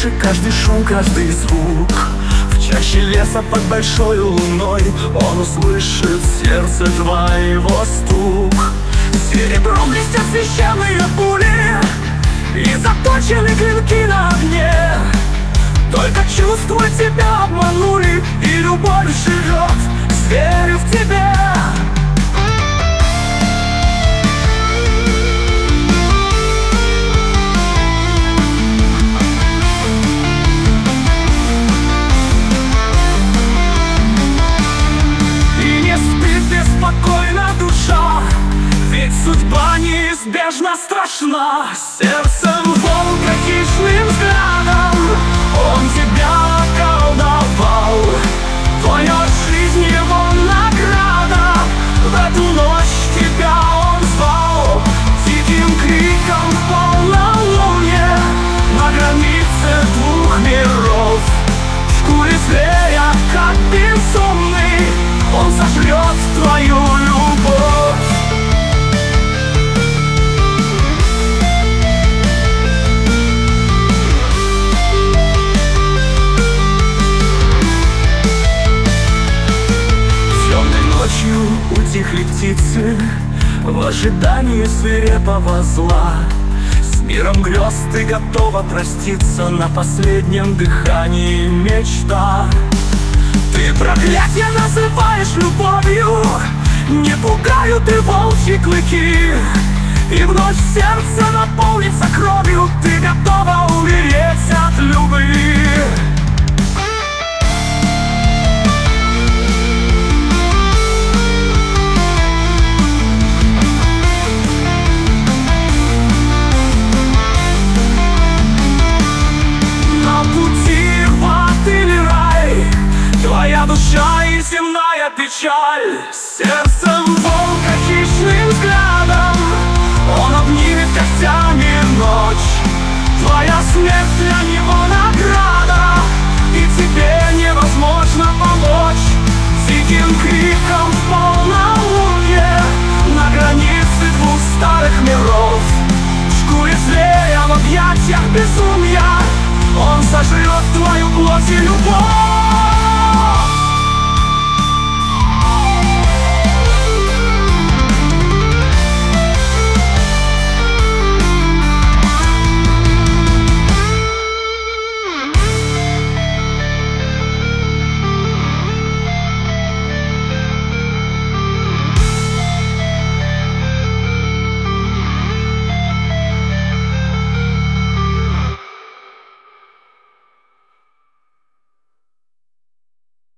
слышит каждый шум, каждый звук. В чаще леса под большой луной он услышит сердце твоего стук. Серебром блестят священные пули и заточены клинки на огне. Только чувства тебя обманули, и любовь живет, верю в тебя. И не спит беспокойно душа, ведь судьба неизбежно страшна. Сердцем волка хищным взглядом он тебя околдовал. Твоя жизнь его награда, в эту ночь тебя он звал. Диким криком в полнолуние на границе двух миров. В шкуре зверя, как безумный, он сожрет твою любовь. Ночью утихли птицы в ожидании свирепого зла. С миром грез ты готова проститься на последнем дыхании мечта. Ты проклятие называешь любовью, не пугают и волчьи клыки. И вновь сердце наполнится кровью, ты готова умереть от любви. Твоя душа и земная печаль. Сердцем волка хищным взглядом он обнимет когтями ночь. Твоя смерть